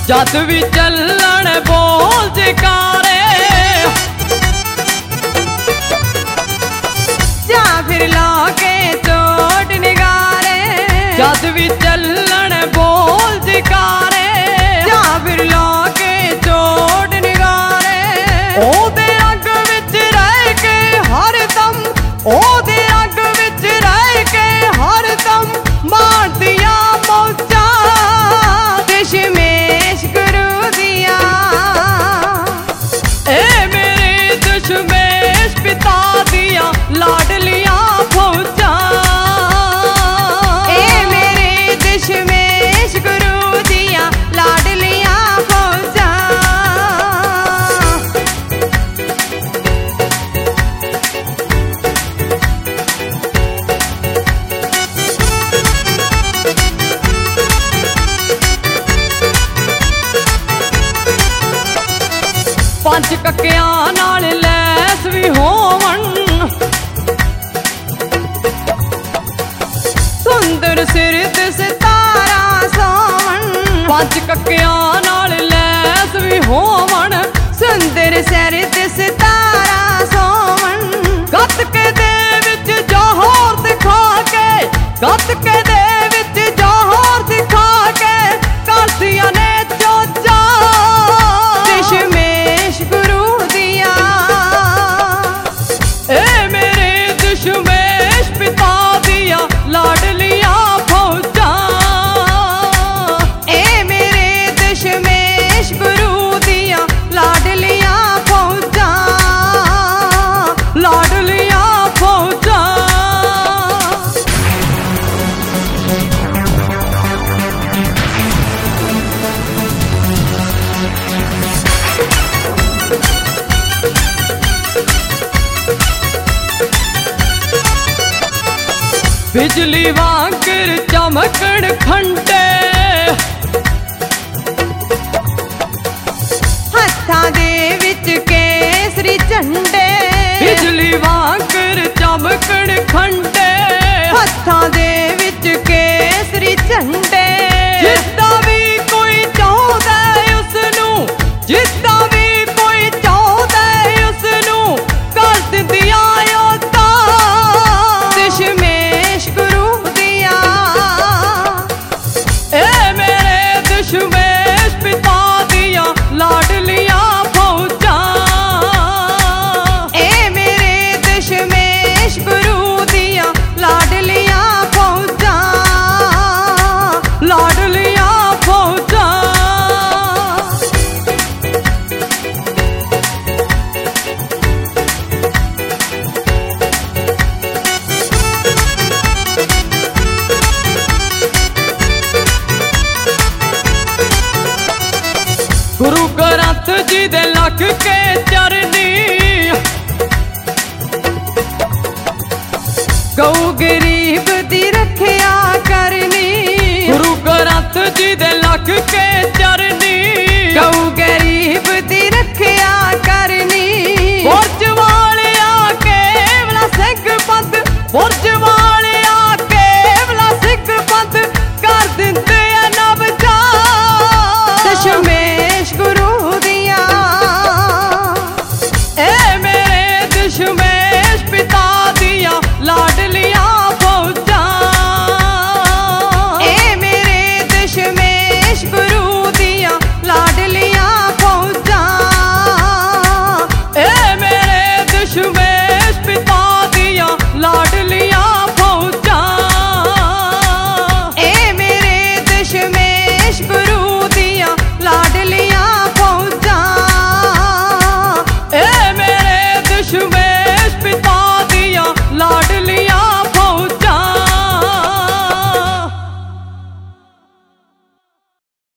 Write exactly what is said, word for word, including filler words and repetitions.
जद भी चलन बोल जकारे जा फिर लाके चोट निगारे जद भी चलन बोल जकारे जा फिर लाके चोट निगारे ओदे अग विच रह के हर दम ओदे अग विच रह के हर दम मार दिया मौजा दशमेश गुरु दिया ए मेरे दशमेश पिता दिया लाडलिया फौजा ए मेरे दशमेश गुरु दिया लाडलिया फौजा पंच कक्कियां नाल लैस भी होवन सुंदर सिर ते सितारा सोवन पंच कक्कियां नाल लैस भी होवन सुंदर सिर ते सितारा सोवन गतके दे विच जौहर दिखा के गतके दे विच जौहर दिखा के करदियां ने चोचा दशमेश गुरु दिया ए मेरे दशमेश पिता दिया लाडलिया फौजा ए मेरे दशमेश गुरु दिया लाडलिया फौजा लाडलिया फौजा बिजली वांगर चमकण खंडे हत्था दे विच केसरी झंडे बिजली वांगर चमकण खंडे हत्था दे विच केसरी झंडे जिद्दा भी कोई चाहता है उसनू जिद्दा भी कोई चाहता है उसनू कर दिया योद्धा दशमेश गुरु दिया ए मेरे दशमेश पिता दिया लाडलिया फौजा ए मेरे दशमेश गुरु दिया लाडलिया फौजा लाडलिया फौजा गुरु ग्रंथ जी दे लख के चरनी गऊ गरीब दी रखिया करनी गुरु ग्रंथ जी दे लख के चरनी गऊ गरीब दी रखिया करनी बुरज वाले आके बड़ा सिंह पंत बुरज